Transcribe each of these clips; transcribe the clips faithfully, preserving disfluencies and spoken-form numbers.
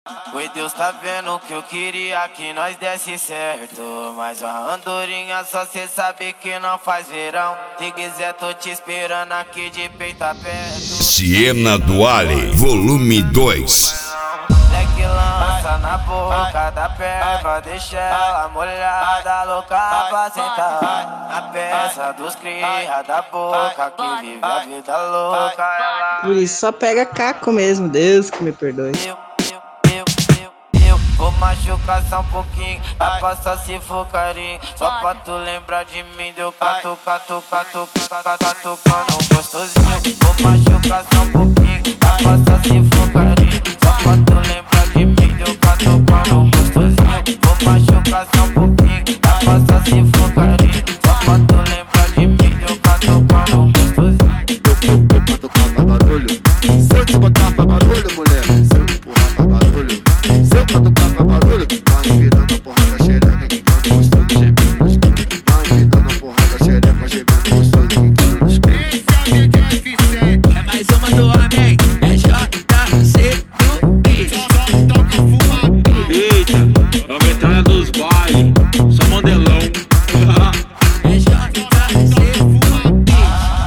Oi, Deus tá vendo que eu queria que nós desse certo, mas a andorinha só cê sabe que não faz verão. Se quiser tô te esperando aqui de peito aberto. Siena Duale, volume dois. Leque lança na boca da perva, deixa ela molhada, louca pra sentar na peça dos cria da boca, que vive a vida louca. Ela... Por isso só pega caco mesmo, Deus que me perdoe. Eu, eu, eu, eu, eu vou machucar só um pouquinho, dá pra só se for carinho. Só pra tu lembrar de mim, deu catu, catu, catu, catu, catucando gostosinho. Vou machucar só um pouquinho, dá pra só se for carinho. Só pra tu lembrar de mim, deu catucando gostosinho. Vou machucar só um pouquinho, dá pra só se for carinho. Só pra tu lembrar de mim, deu catucando gostosinho. Eu catucar pra barulho, se eu te botar pra barulho, mulher, se eu empurrar pra barulho, se eu catucar pra barulho, vai me dando a porra da xereca, que quando gostoso gemendo nos cantos, vai me dando a porra da xereca, gemendo gostoso, que quando nos cantos. Esse é o D J F C, é mais uma do homem, é J C do beat. Só toca fuma. Eita, é a metralha dos bailes, só modelão. É J C fuma beat.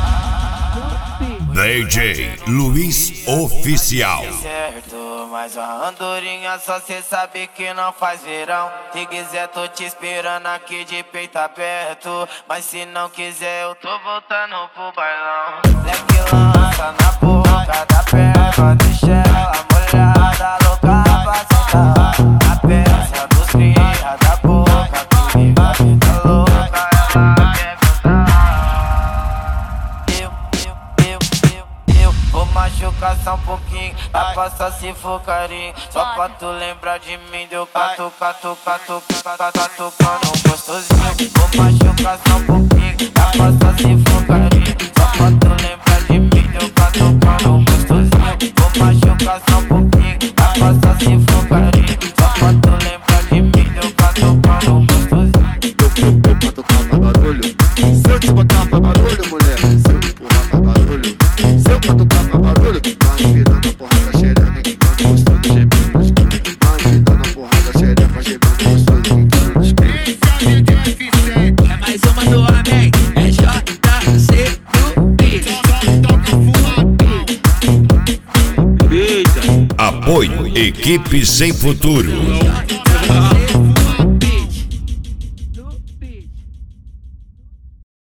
D J Luiz Oficial. Certo, mas a andorinha só cê sabe que não faz verão. Se quiser tô te esperando aqui de peito aberto, mas se não quiser eu tô voltando pro bailão. Leque lança na boca da perva, deixa ela molhada, louca pra sentar na peça dos cria da boca, que vive a vida louca, ela quer cantar. Eu, eu, eu, eu, eu vou machucar só um pouquinho, dá pra só se for carinho. Só pra tu lembrar de mim, deu catu, catu, catu, catu, catucando gostosinho. Vou machucar só um pouquinho, dá pra só se for carinho. Só pra tu lembrar de mim, deu catucando gostosinho. Vou machucar só um pouquinho, dá pra só se for carinho. Só pra tu lembrar de mim, deu catucando gostosinho. Eu catucar pra barulho, se eu te botar pra barulho, mulher, se eu empurrar pra barulho, se eu catucar pra barulho, vai me dando a porra da xereca, que quando gostoso gemendo nos cantos, vai me dando a porra da xereca, gemendo gostoso, que quando nos cantos. Esse é o D J F C, é mais uma do homem, é J C do beat. Só toca fuma. Eita, Apoio Equipe Sem Futuro.